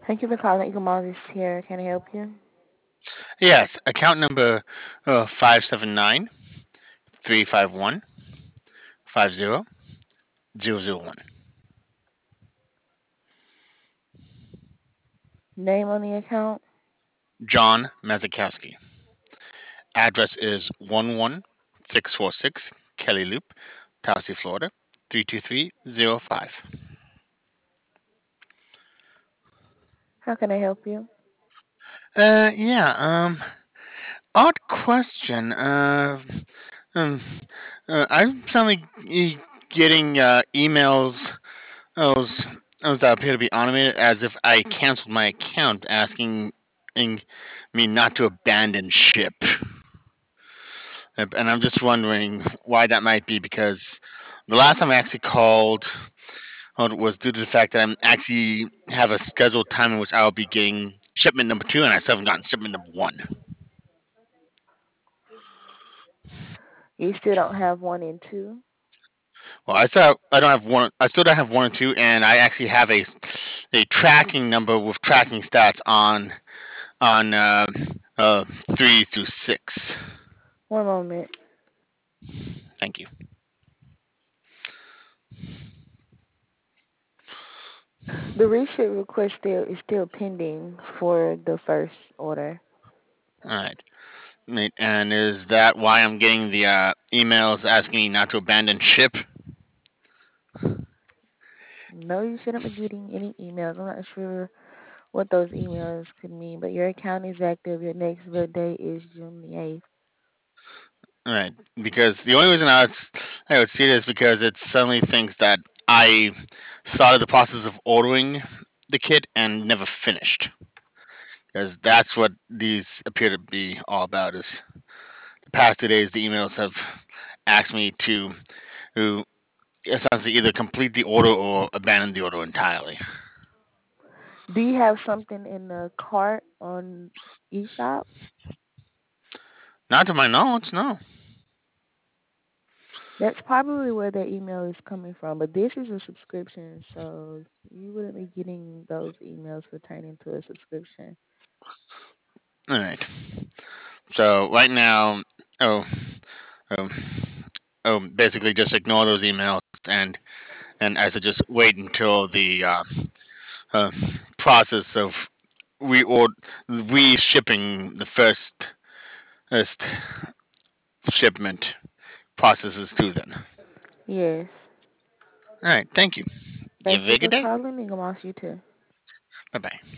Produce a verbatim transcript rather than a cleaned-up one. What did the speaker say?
Thank you for calling Eagle Malls here. Can I help you? Yes, account number uh, five seven nine three five one five zero zero zero one. Name on the account? John Mazakowski. Address is one one six four six Kelly Loop, Tallahassee, Florida three two three zero five. How can I help you? Uh, yeah. Um, odd question. Uh, um, uh, I'm suddenly e- getting uh, emails those those that appear to be automated as if I canceled my account, asking ing- me not to abandon ship. And I'm just wondering why that might be because the last time I actually called uh, was due to the fact that I'm actually have a scheduled time in which I'll be getting shipment number two, and I still haven't gotten shipment number one. You still don't have one and two? Well, I still I don't have one. I still don't have one and two, and I actually have a a tracking number with tracking stats on on uh, uh, three through six. One moment. Thank you. The reship request still is still pending for the first order. All right. And is that why I'm getting the uh, emails asking me not to abandon ship? No, you shouldn't be getting any emails. I'm not sure what those emails could mean, but your account is active. Your next bill date is June the eighth. All right. Because the only reason I would, I would see it is because it suddenly thinks that I started the process of ordering the kit and never finished. Because that's what these appear to be all about. Is the past two days the emails have asked me to, to essentially either complete the order or abandon the order entirely. Do you have something in the cart on eShop? Not to my knowledge, no. That's probably where the email is coming from, but this is a subscription, so you wouldn't be getting those emails pertaining to a subscription. All right. So right now, oh, oh, oh, basically just ignore those emails and and I should just wait until the uh, uh, process of reord re-shipping the first, first shipment processes through. Then, Yes. all right. Thank you. You have Thank a you very good for day. calling, and I'll you too. Bye bye.